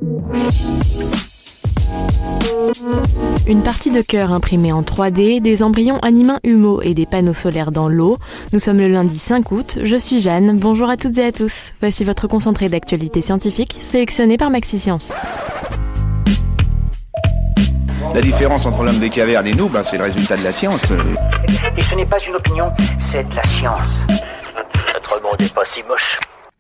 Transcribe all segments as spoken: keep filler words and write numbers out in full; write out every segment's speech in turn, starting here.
Une partie de cœur imprimée en trois D, des embryons animaux humains et des panneaux solaires dans l'eau. Nous sommes le lundi cinq août, je suis Jeanne, bonjour à toutes et à tous. Voici votre concentré d'actualité scientifique sélectionné par Maxi-Science. La différence entre l'homme des cavernes et nous, ben, c'est le résultat de la science. Et ce n'est pas une opinion, c'est de la science. Notre monde n'est pas si moche.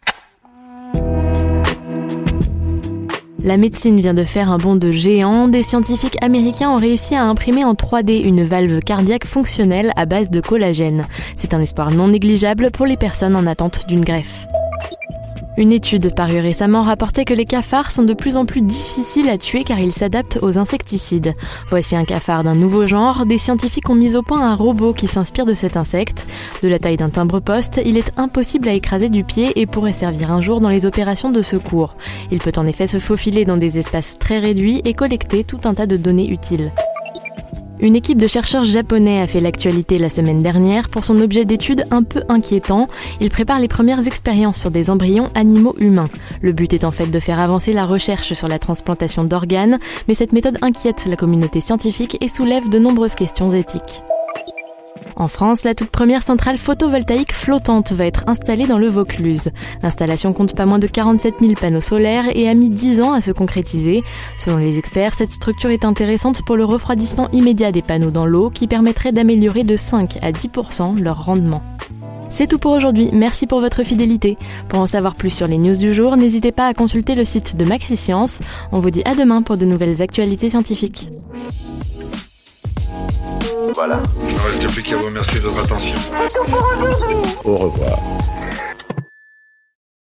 La médecine vient de faire un bond de géant. Des scientifiques américains ont réussi à imprimer en trois D une valve cardiaque fonctionnelle à base de collagène. C'est un espoir non négligeable pour les personnes en attente d'une greffe. Une étude parue récemment rapportait que les cafards sont de plus en plus difficiles à tuer car ils s'adaptent aux insecticides. Voici un cafard d'un nouveau genre. Des scientifiques ont mis au point un robot qui s'inspire de cet insecte. De la taille d'un timbre-poste, il est impossible à écraser du pied et pourrait servir un jour dans les opérations de secours. Il peut en effet se faufiler dans des espaces très réduits et collecter tout un tas de données utiles. Une équipe de chercheurs japonais a fait l'actualité la semaine dernière pour son objet d'étude un peu inquiétant. Il prépare les premières expériences sur des embryons animaux humains. Le but est en fait de faire avancer la recherche sur la transplantation d'organes, mais cette méthode inquiète la communauté scientifique et soulève de nombreuses questions éthiques. En France, la toute première centrale photovoltaïque flottante va être installée dans le Vaucluse. L'installation compte pas moins de quarante-sept mille panneaux solaires et a mis dix ans à se concrétiser. Selon les experts, cette structure est intéressante pour le refroidissement immédiat des panneaux dans l'eau qui permettrait d'améliorer de cinq à dix pour cent leur rendement. C'est tout pour aujourd'hui, merci pour votre fidélité. Pour en savoir plus sur les news du jour, n'hésitez pas à consulter le site de Maxi-Science. On vous dit à demain pour de nouvelles actualités scientifiques. Voilà. Il ne reste plus qu'à vous remercier de votre attention. Au revoir.